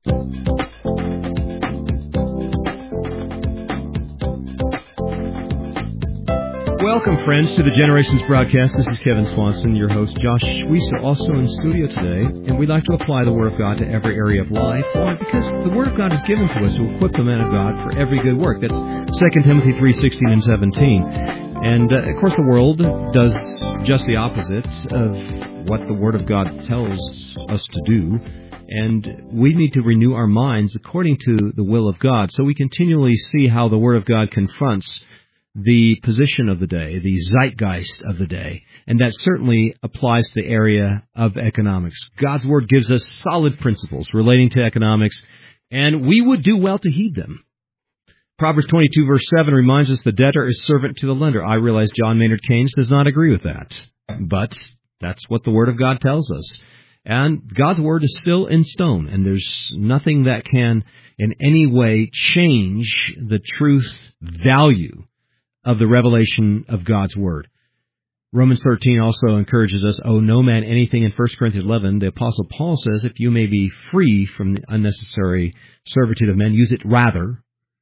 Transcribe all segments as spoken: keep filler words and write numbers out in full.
Welcome, friends, to the Generations broadcast. This is Kevin Swanson, your host. Josh Schweizer also in studio today, and we'd like to apply the Word of God to every area of life. Why? Because the Word of God is given to us to equip the man of God for every good work. That's Second Timothy three sixteen and seventeen. And, uh, of course, the world does just the opposite of what the Word of God tells us to do. And we need to renew our minds according to the will of God. So we continually see how the Word of God confronts the position of the day, the zeitgeist of the day, and that certainly applies to the area of economics. God's Word gives us solid principles relating to economics, and we would do well to heed them. Proverbs twenty-two, verse seven reminds us the debtor is servant to the lender. I realize John Maynard Keynes does not agree with that, but that's what the Word of God tells us. And God's Word is still in stone, and there's nothing that can in any way change the truth value of the revelation of God's Word. Romans thirteen also encourages us, owe no man anything. In First Corinthians eleven, the Apostle Paul says, if you may be free from the unnecessary servitude of men, use it rather.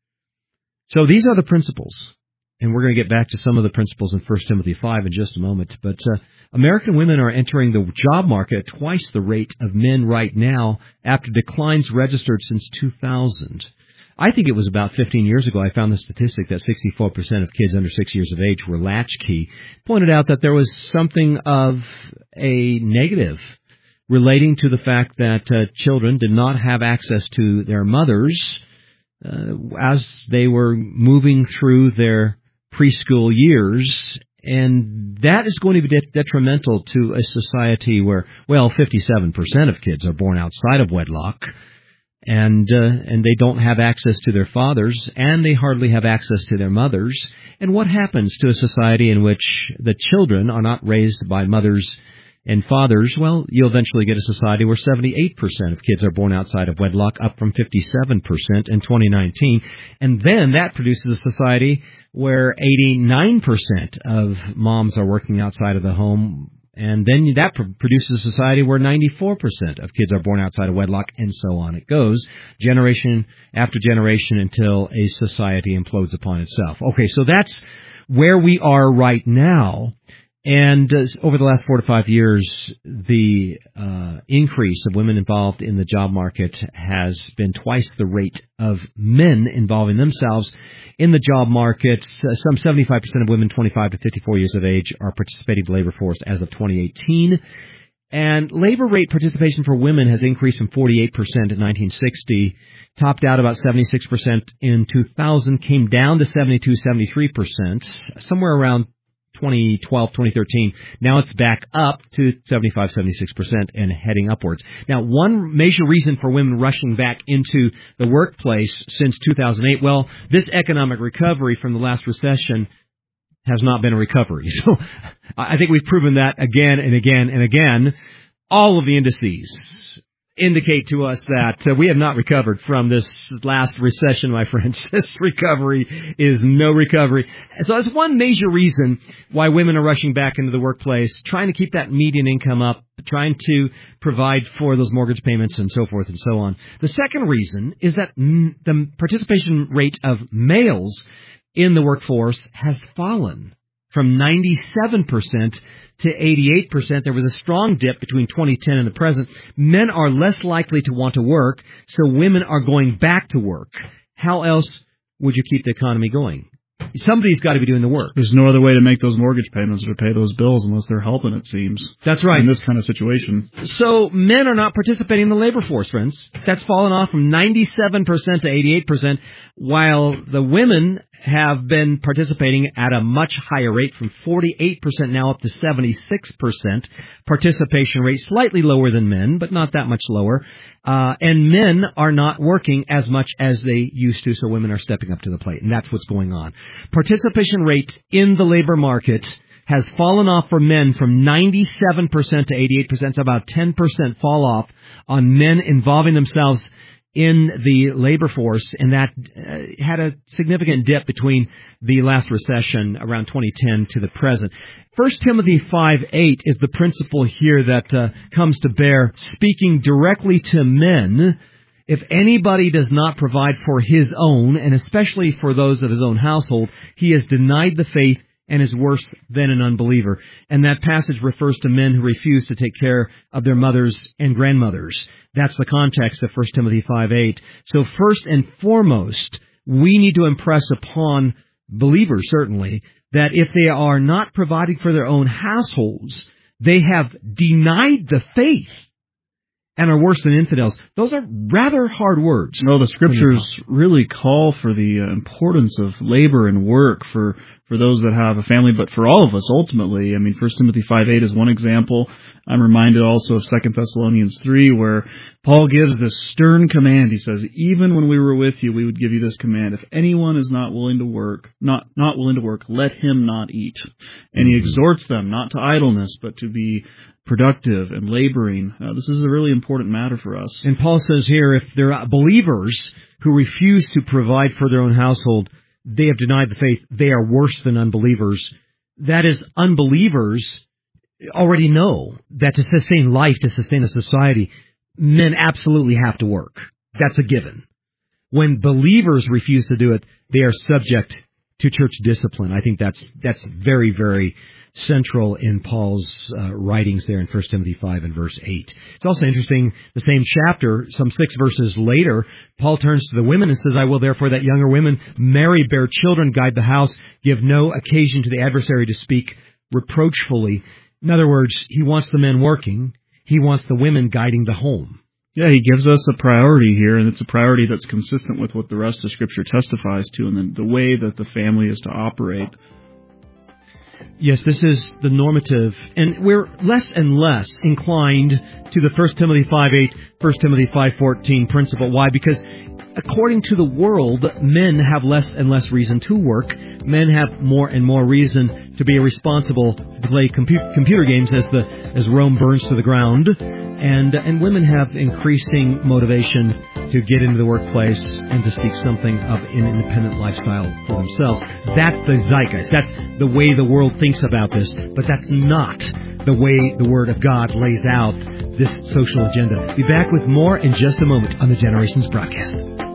So these are the principles, and we're going to get back to some of the principles in First Timothy five in just a moment. But uh, American women are entering the job market at twice the rate of men right now after declines registered since two thousand. I think it was about fifteen years ago I found the statistic that sixty-four percent of kids under six years of age were latchkey. Pointed out that there was something of a negative relating to the fact that uh, children did not have access to their mothers uh, as they were moving through their preschool years. And that is going to be de- detrimental to a society where, well, fifty-seven percent of kids are born outside of wedlock. And uh, and they don't have access to their fathers, and they hardly have access to their mothers. And what happens to a society in which the children are not raised by mothers and fathers? Well, you'll eventually get a society where seventy-eight percent of kids are born outside of wedlock, up from fifty-seven percent in twenty nineteen. And then that produces a society where eighty-nine percent of moms are working outside of the home. And then that produces a society where ninety-four percent of kids are born outside of wedlock, and so on it goes, generation after generation, until a society implodes upon itself. Okay, so that's where we are right now. And uh, over the last four to five years, the uh, increase of women involved in the job market has been twice the rate of men involving themselves in the job market. Uh, some seventy-five percent of women twenty-five to fifty-four years of age are participating in the labor force as of twenty eighteen. And labor rate participation for women has increased from forty-eight percent in nineteen sixty, topped out about seventy-six percent in two thousand, came down to seventy-two, seventy-three percent, somewhere around twenty twelve, twenty thirteen. Now it's back up to seventy-five, seventy-six percent and heading upwards. Now, one major reason for women rushing back into the workplace since two thousand eight, well, this economic recovery from the last recession has not been a recovery. So I think we've proven that again and again and again. All of the indices indicate to us that uh, we have not recovered from this last recession, my friends. This recovery is no recovery. So that's one major reason why women are rushing back into the workplace, trying to keep that median income up, trying to provide for those mortgage payments and so forth and so on. The second reason is that mm, the participation rate of males in the workforce has fallen from ninety-seven percent to eighty-eight percent. There was a strong dip between twenty ten and the present. Men are less likely to want to work, so women are going back to work. How else would you keep the economy going? Somebody's got to be doing the work. There's no other way to make those mortgage payments or pay those bills unless they're helping, it seems. That's right. In this kind of situation. So men are not participating in the labor force, friends. That's fallen off from ninety-seven percent to eighty-eight percent, while the women have been participating at a much higher rate, from forty-eight percent now up to seventy-six percent participation rate, slightly lower than men, but not that much lower. Uh, and men are not working as much as they used to, so women are stepping up to the plate, and that's what's going on. Participation rate in the labor market has fallen off for men from ninety-seven percent to eighty-eight percent. It's about ten percent fall off on men involving themselves in the labor force, and that uh, had a significant dip between the last recession around twenty ten to the present. First Timothy five eight is the principle here that uh, comes to bear, speaking directly to men. If anybody does not provide for his own, and especially for those of his own household, he has denied the faith and is worse than an unbeliever. And that passage refers to men who refuse to take care of their mothers and grandmothers. That's the context of First Timothy five eight. So first and foremost, we need to impress upon believers, certainly, that if they are not providing for their own households, they have denied the faith and are worse than infidels. Those are rather hard words. No, the Scriptures really call for the uh, importance of labor and work for, for those that have a family, but for all of us, ultimately. I mean, First Timothy five eight is one example. I'm reminded also of Second Thessalonians three, where Paul gives this stern command. He says, even when we were with you, we would give you this command. If anyone is not willing to work, not, not willing to work, let him not eat. And he exhorts them not to idleness, but to be productive and laboring. Uh, this is a really important matter for us. And Paul says here, if there are believers who refuse to provide for their own household, they have denied the faith. They are worse than unbelievers. That is, unbelievers already know that to sustain life, to sustain a society, men absolutely have to work. That's a given. When believers refuse to do it, they are subject to church discipline. I think that's that's very, very central in Paul's uh, writings there in First Timothy five and verse eight. It's also interesting, the same chapter, some six verses later, Paul turns to the women and says, I will therefore that younger women marry, bear children, guide the house, give no occasion to the adversary to speak reproachfully. In other words, he wants the men working. He wants the women guiding the home. Yeah, he gives us a priority here, and it's a priority that's consistent with what the rest of Scripture testifies to, and the, the way that the family is to operate. Yes, this is the normative, and we're less and less inclined to the First Timothy five eight, First Timothy five fourteen principle. Why? Because according to the world, men have less and less reason to work. Men have more and more reason to be irresponsible, to play compu- computer games as the as Rome burns to the ground. And and women have increasing motivation to get into the workplace and to seek something of an independent lifestyle for themselves. That's the zeitgeist. That's the way the world thinks about this. But that's not the way the Word of God lays out this social agenda. Be back with more in just a moment on the Generations broadcast.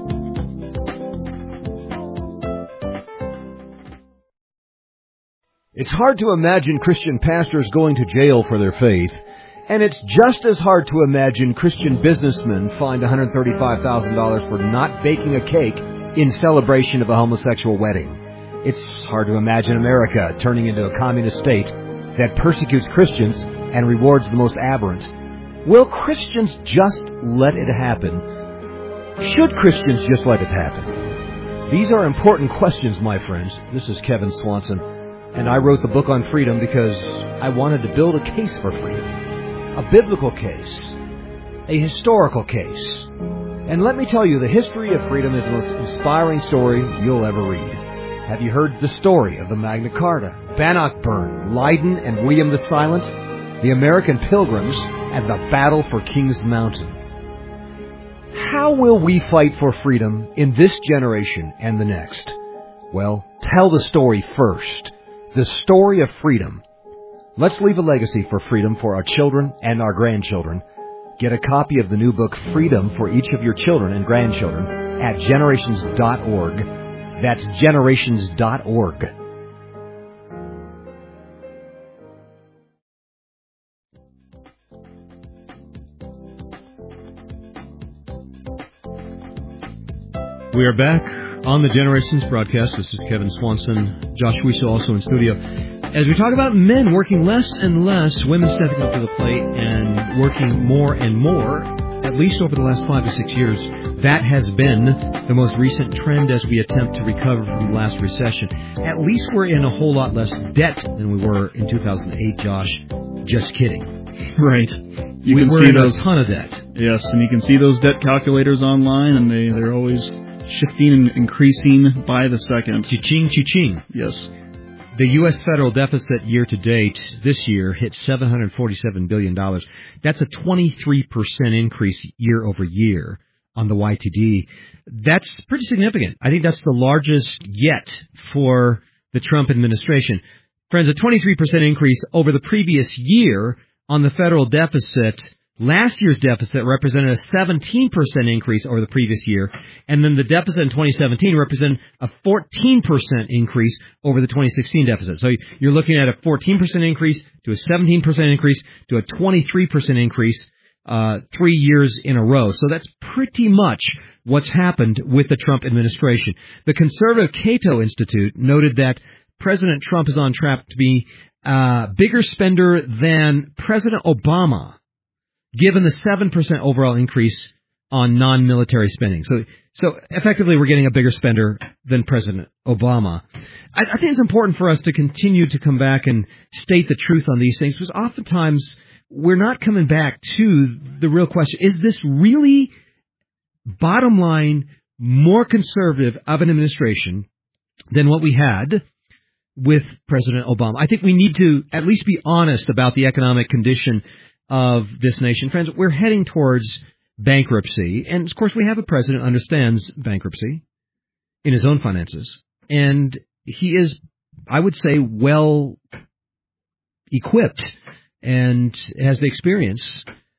It's hard to imagine Christian pastors going to jail for their faith. And it's just as hard to imagine Christian businessmen fined one hundred thirty-five thousand dollars for not baking a cake in celebration of a homosexual wedding. It's hard to imagine America turning into a communist state that persecutes Christians and rewards the most aberrant. Will Christians just let it happen? Should Christians just let it happen? These are important questions, my friends. This is Kevin Swanson, and I wrote the book on freedom because I wanted to build a case for freedom. A biblical case, a historical case. And let me tell you, the history of freedom is the most inspiring story you'll ever read. Have you heard the story of the Magna Carta, Bannockburn, Leiden, and William the Silent, the American Pilgrims, and the battle for King's Mountain? How will we fight for freedom in this generation and the next? Well, tell the story first. The story of freedom. Let's leave a legacy for freedom for our children and our grandchildren. Get a copy of the new book, Freedom, for each of your children and grandchildren at generations dot org. That's generations dot org. We are back on the Generations broadcast. This is Kevin Swanson, Josh Wiesel also in studio. As we talk about men working less and less, women stepping up to the plate and working more and more, at least over the last five to six years, that has been the most recent trend as we attempt to recover from the last recession. At least we're in a whole lot less debt than we were in two thousand eight, Josh. Just kidding. Right. You we can were see in those, a ton of debt. Yes, and you can see those debt calculators online, and they, they're always shifting and increasing by the second. Cha-ching, cha-ching. Yes. The U S federal deficit year-to-date this year hit seven hundred forty-seven billion dollars. That's a twenty-three percent increase year-over-year on the Y T D. That's pretty significant. I think that's the largest yet for the Trump administration. Friends, a twenty-three percent increase over the previous year on the federal deficit Last year's deficit represented a seventeen percent increase over the previous year, and then the deficit in twenty seventeen represented a fourteen percent increase over the twenty sixteen deficit. So you're looking at a fourteen percent increase to a seventeen percent increase to a twenty-three percent increase uh three years in a row. So that's pretty much what's happened with the Trump administration. The conservative Cato Institute noted that President Trump is on track to be a bigger spender than President Obama, given the seven percent overall increase on non-military spending. So so effectively, we're getting a bigger spender than President Obama. I, I think it's important for us to continue to come back and state the truth on these things, because oftentimes we're not coming back to the real question. Is this really, bottom line, more conservative of an administration than what we had with President Obama? I think we need to at least be honest about the economic condition of this nation. Friends, we're heading towards bankruptcy. And, of course, we have a president who understands bankruptcy in his own finances. And he is, I would say, well equipped and has the experience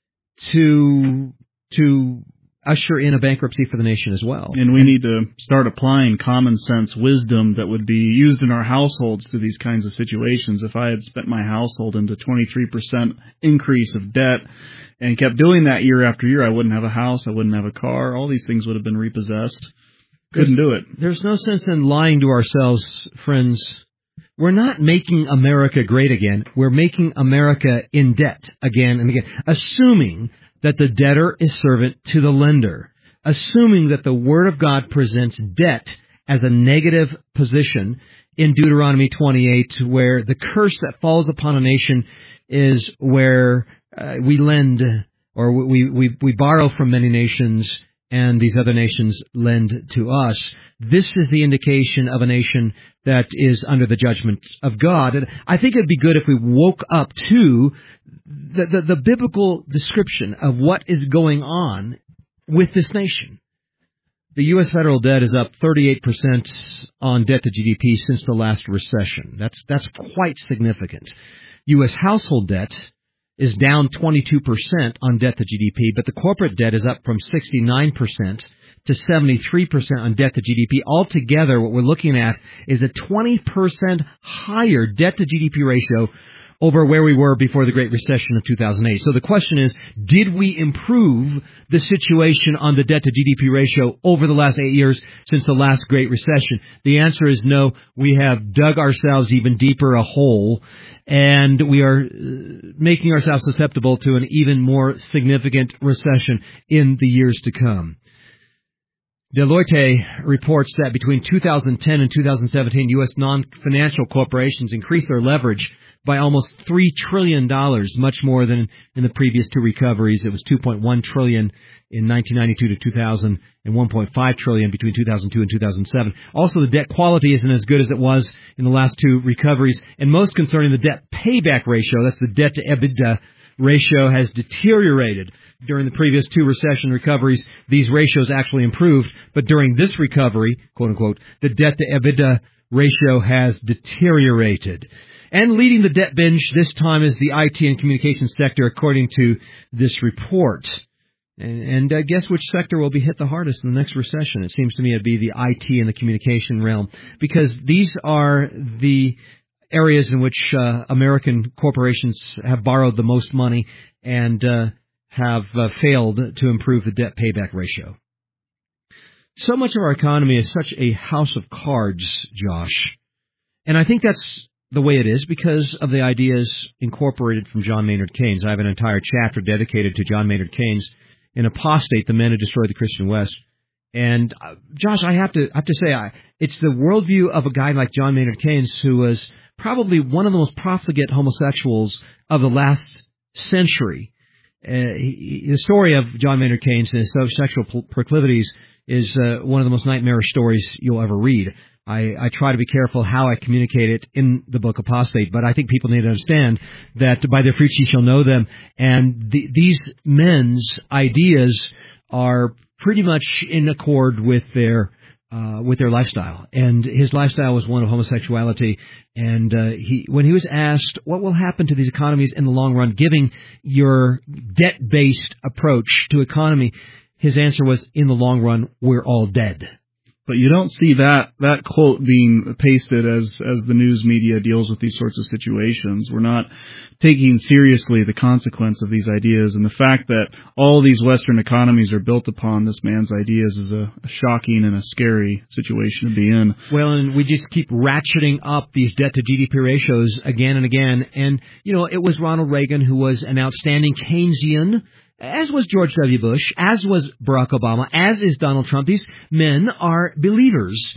to to usher in a bankruptcy for the nation as well. And we need to start applying common sense wisdom that would be used in our households to these kinds of situations. If I had spent my household into twenty-three percent increase of debt and kept doing that year after year, I wouldn't have a house, I wouldn't have a car, all these things would have been repossessed. Couldn't do it. There's no sense in lying to ourselves, friends. We're not making America great again. We're making America in debt again and again, assuming that the debtor is servant to the lender, assuming that the Word of God presents debt as a negative position in Deuteronomy twenty-eight, where the curse that falls upon a nation is where uh, we lend or we, we, we borrow from many nations and these other nations lend to us. This is the indication of a nation that is under the judgment of God. And I think it would be good if we woke up to the, the, the biblical description of what is going on with this nation. The U S federal debt is up thirty-eight percent on debt to G D P since the last recession. That's, that's quite significant. U S household debt is down twenty-two percent on debt to G D P, but the corporate debt is up from sixty-nine percent to seventy-three percent on debt to G D P. Altogether, what we're looking at is a twenty percent higher debt to G D P ratio over where we were before the Great Recession of two thousand eight. So the question is, did we improve the situation on the debt to G D P ratio over the last eight years since the last Great Recession? The answer is no. We have dug ourselves even deeper a hole, and we are making ourselves susceptible to an even more significant recession in the years to come. Deloitte reports that between two thousand ten and two thousand seventeen, U S non-financial corporations increased their leverage by almost three trillion dollars, much more than in the previous two recoveries. It was two point one trillion dollars in nineteen ninety-two to two thousand and one point five trillion dollars between two thousand two and two thousand seven. Also, the debt quality isn't as good as it was in the last two recoveries. And most concerning, the debt payback ratio, that's the debt to EBITDA ratio, has deteriorated. During the previous two recession recoveries, these ratios actually improved. But during this recovery, quote unquote, the debt to EBITDA ratio has deteriorated. And leading the debt binge this time is the I T and communications sector, according to this report. And, and uh, guess which sector will be hit the hardest in the next recession? It seems to me it'd be the I T and the communication realm, because these are the areas in which uh, American corporations have borrowed the most money and uh, have uh, failed to improve the debt payback ratio. So much of our economy is such a house of cards, Josh. And I think that's the way it is because of the ideas incorporated from John Maynard Keynes. I have an entire chapter dedicated to John Maynard Keynes in Apostate, the Men Who Destroyed the Christian West. And, uh, Josh, I have to I have to say, I, it's the worldview of a guy like John Maynard Keynes, who was probably one of the most profligate homosexuals of the last century. Uh, he, the story of John Maynard Keynes and his sexual proclivities is uh, one of the most nightmarish stories you'll ever read. I, I try to be careful how I communicate it in the book Apostate, but I think people need to understand that by their fruits ye shall know them. And the, these men's ideas are pretty much in accord with their uh, with their lifestyle. And his lifestyle was one of homosexuality. And uh, he, when he was asked what will happen to these economies in the long run, giving your debt-based approach to economy, his answer was, in the long run, we're all dead. But you don't see that, that quote being pasted as, as the news media deals with these sorts of situations. We're not taking seriously the consequence of these ideas, and the fact that all these Western economies are built upon this man's ideas is a, a shocking and a scary situation to be in. Well, and we just keep ratcheting up these debt-to-G D P ratios again and again. And, you know, it was Ronald Reagan who was an outstanding Keynesian, as was George W. Bush, as was Barack Obama, as is Donald Trump. These men are believers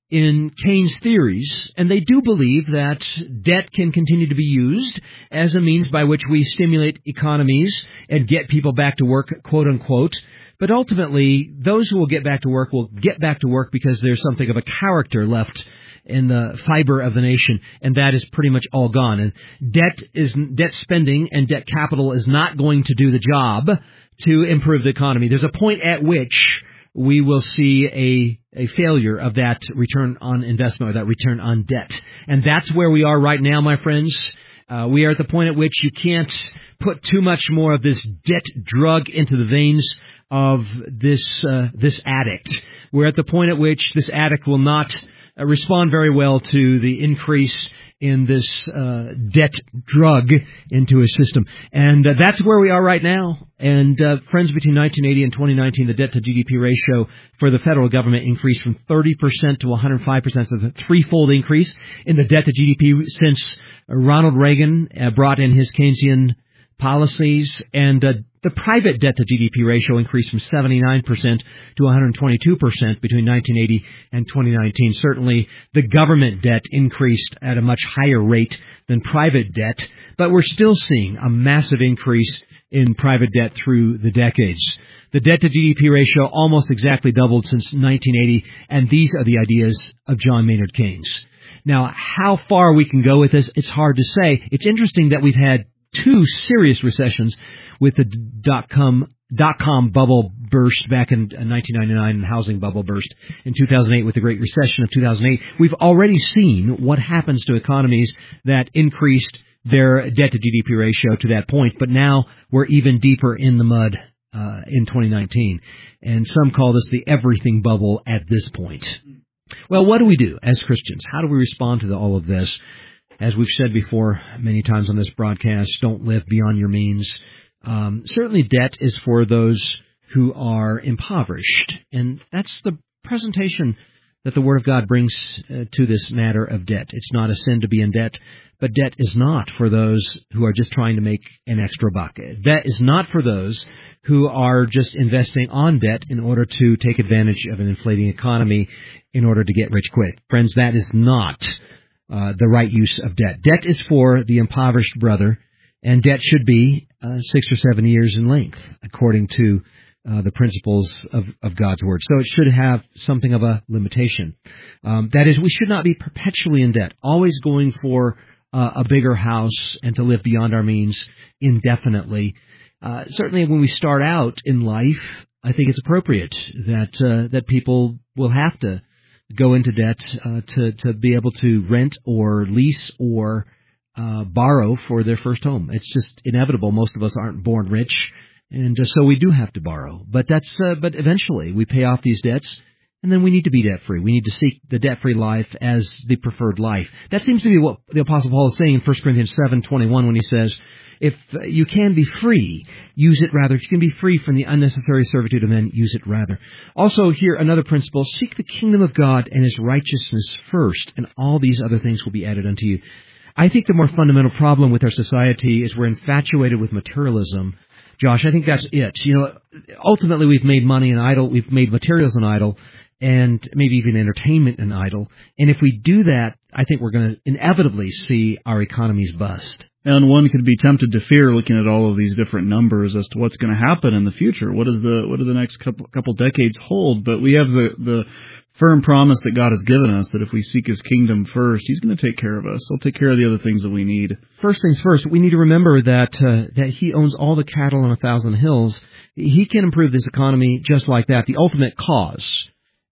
in Keynes' theories, and they do believe that debt can continue to be used as a means by which we stimulate economies and get people back to work, quote unquote. But ultimately, those who will get back to work will get back to work because there's something of a character left in the fiber of the nation, and that is pretty much all gone. And debt is debt spending and debt capital is not going to do the job to improve the economy. There's a point at which we will see a, a failure of that return on investment or that return on debt. And that's where we are right now, my friends. Uh, we are at the point at which you can't put too much more of this debt drug into the veins of this uh, this addict. We're at the point at which this addict will not uh, respond very well to the increase in this uh, debt drug into his system. And uh, that's where we are right now. And uh, friends, between nineteen eighty and twenty nineteen, the debt to G D P ratio for the federal government increased from thirty percent to one hundred five percent. So a threefold increase in the debt to G D P since Ronald Reagan uh, brought in his Keynesian policies. And uh, the private debt to G D P ratio increased from seventy-nine percent to one hundred twenty-two percent between nineteen eighty and twenty nineteen. Certainly, the government debt increased at a much higher rate than private debt, but we're still seeing a massive increase in private debt through the decades. The debt to G D P ratio almost exactly doubled since nineteen eighty, and these are the ideas of John Maynard Keynes. Now, how far we can go with this, it's hard to say. It's interesting that we've had two serious recessions, with the dot-com dot-com bubble burst back in nineteen ninety-nine and the housing bubble burst in two thousand eight with the Great Recession of two thousand eight. We've already seen what happens to economies that increased their debt-to-G D P ratio to that point, but now we're even deeper in the mud uh, in twenty nineteen. And some call this the everything bubble at this point. Well, what do we do as Christians? How do we respond to the, all of this? As we've said before many times on this broadcast, don't live beyond your means. Um, certainly debt is for those who are impoverished, and that's the presentation that the Word of God brings uh, to this matter of debt. It's not a sin to be in debt, but debt is not for those who are just trying to make an extra buck. Debt is not for those who are just investing on debt in order to take advantage of an inflating economy in order to get rich quick. Friends, that is not uh, the right use of debt. Debt is for the impoverished brother, and debt should be uh, six or seven years in length, according to Uh, the principles of, of God's Word. So it should have something of a limitation. Um, that is, we should not be perpetually in debt, always going for uh, a bigger house and to live beyond our means indefinitely. Uh, certainly when we start out in life, I think it's appropriate that uh, that people will have to go into debt uh, to, to be able to rent or lease or uh, borrow for their first home. It's just inevitable. Most of us aren't born rich. And uh, so we do have to borrow, but that's uh, but eventually we pay off these debts, and then we need to be debt free. We need to seek the debt free life as the preferred life. That seems to be what the Apostle Paul is saying in First Corinthians seven twenty-one when he says, "If uh, you can be free, use it rather. If you can be free from the unnecessary servitude of men, use it rather." Also, here another principle: seek the kingdom of God and His righteousness first, and all these other things will be added unto you. I think the more fundamental problem with our society is we're infatuated with materialism. Josh, I think that's it. You know, ultimately we've made money an idol, we've made materials an idol, and maybe even entertainment an idol. And if we do that, I think we're going to inevitably see our economies bust. And one could be tempted to fear looking at all of these different numbers as to what's going to happen in the future. What is the what do the next couple couple decades hold? But we have the the firm promise that God has given us that if we seek His kingdom first, He's going to take care of us. He'll take care of the other things that we need. First things first, we need to remember that uh, that He owns all the cattle on a thousand hills. He can improve this economy just like that. The ultimate cause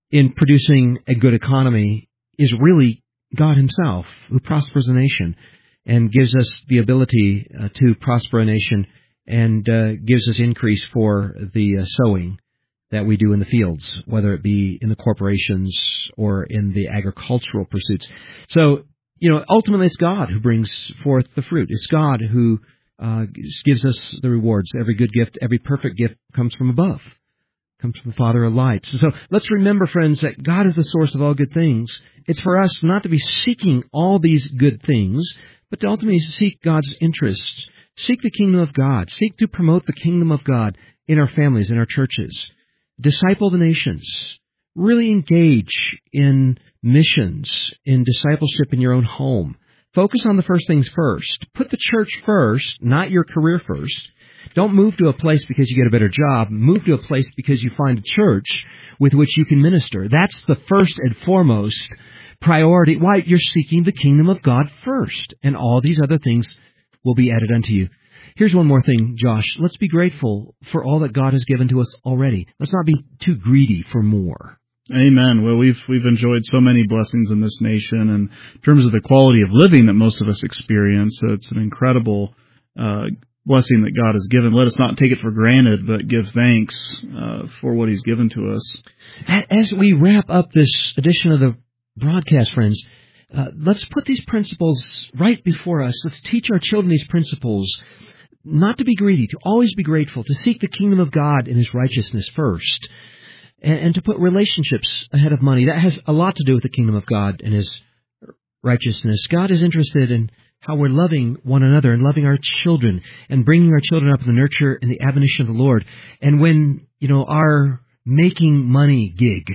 in producing a good economy is really God himself, who prospers a nation and gives us the ability uh, to prosper a nation and uh, gives us increase for the uh, sowing that we do in the fields, whether it be in the corporations or in the agricultural pursuits. So, you know, ultimately it's God who brings forth the fruit. It's God who uh, gives us the rewards. Every good gift, every perfect gift comes from above, comes from the Father of lights. So let's remember, friends, that God is the source of all good things. It's for us not to be seeking all these good things, but to ultimately seek God's interests. Seek the kingdom of God. Seek to promote the kingdom of God in our families, in our churches. Disciple the nations. Really engage in missions, in discipleship in your own home. Focus on the first things first. Put the church first, not your career first. Don't move to a place because you get a better job. Move to a place because you find a church with which you can minister. That's the first and foremost priority. Why? You're seeking the kingdom of God first, and all these other things will be added unto you. Here's one more thing, Josh. Let's be grateful for all that God has given to us already. Let's not be too greedy for more. Amen. Well, we've we've enjoyed so many blessings in this nation, and in terms of the quality of living that most of us experience, it's an incredible uh, blessing that God has given. Let us not take it for granted, but give thanks uh, for what He's given to us. As we wrap up this edition of the broadcast, friends, uh, let's put these principles right before us. Let's teach our children these principles. Not to be greedy, to always be grateful, to seek the kingdom of God and His righteousness first, and, and to put relationships ahead of money. That has a lot to do with the kingdom of God and His righteousness. God is interested in how we're loving one another and loving our children and bringing our children up in the nurture and the admonition of the Lord. And when, you know, our making money gig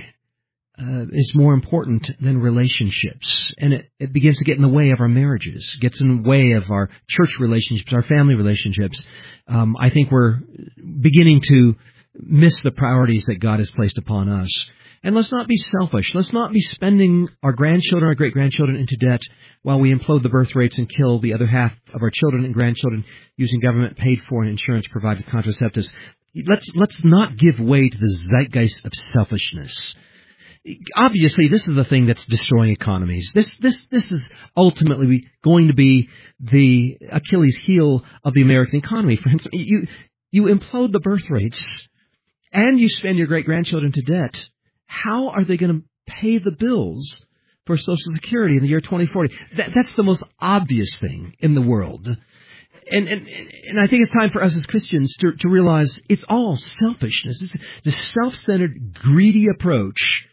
Uh, is more important than relationships. And it, it begins to get in the way of our marriages, gets in the way of our church relationships, our family relationships. Um, I think we're beginning to miss the priorities that God has placed upon us. And let's not be selfish. Let's not be spending our grandchildren, our great-grandchildren into debt while we implode the birth rates and kill the other half of our children and grandchildren using government-paid-for and insurance-provided contraceptives. Let's, let's not give way to the zeitgeist of selfishness. Obviously, this is the thing that's destroying economies. This, this, this is ultimately going to be the Achilles heel of the American economy. For instance, you, you implode the birth rates and you spend your great-grandchildren to debt. How are they going to pay the bills for Social Security in the year twenty forty? That, that's the most obvious thing in the world. And, and, and I think it's time for us as Christians to, to realize it's all selfishness. It's the self-centered, greedy approach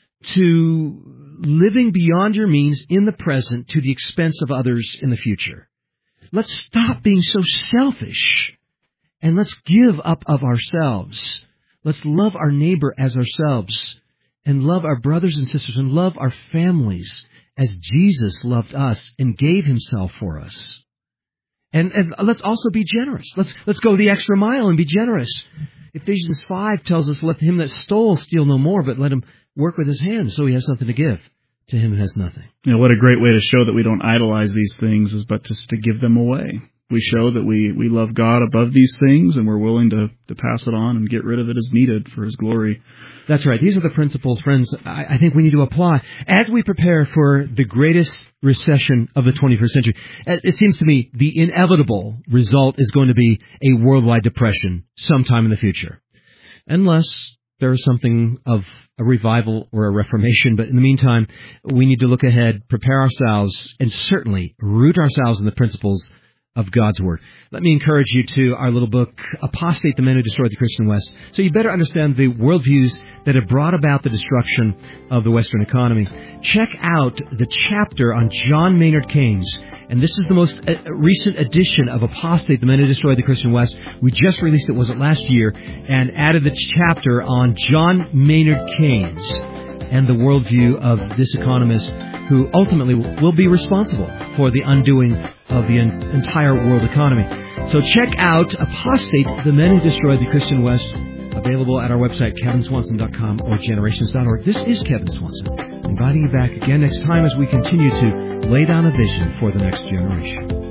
to living beyond your means in the present to the expense of others in the future. Let's stop being so selfish and let's give up of ourselves. Let's love our neighbor as ourselves and love our brothers and sisters and love our families as Jesus loved us and gave Himself for us. And, and let's also be generous. Let's, let's go the extra mile and be generous. Ephesians five tells us, let him that stole steal no more, but let him work with his hands so he has something to give to him who has nothing. You know, what a great way to show that we don't idolize these things is but just to give them away. We show that we, we love God above these things and we're willing to, to pass it on and get rid of it as needed for His glory. That's right. These are the principles, friends, I, I think we need to apply as we prepare for the greatest recession of the twenty-first century. It seems to me the inevitable result is going to be a worldwide depression sometime in the future. Unless there is something of a revival or a reformation. But in the meantime, we need to look ahead, prepare ourselves, and certainly root ourselves in the principles of God's Word. Let me encourage you to our little book, Apostate, the Men Who Destroyed the Christian West, so you better understand the worldviews that have brought about the destruction of the Western economy. Check out the chapter on John Maynard Keynes, and this is the most uh, recent edition of Apostate, the Men Who Destroyed the Christian West. We just released it, was it last year, and added the chapter on John Maynard Keynes and the worldview of this economist who ultimately will be responsible for the undoing of the entire world economy. So check out Apostate, the Men Who Destroyed the Christian West, available at our website, kevin swanson dot com or generations dot org. This is Kevin Swanson, inviting you back again next time as we continue to lay down a vision for the next generation.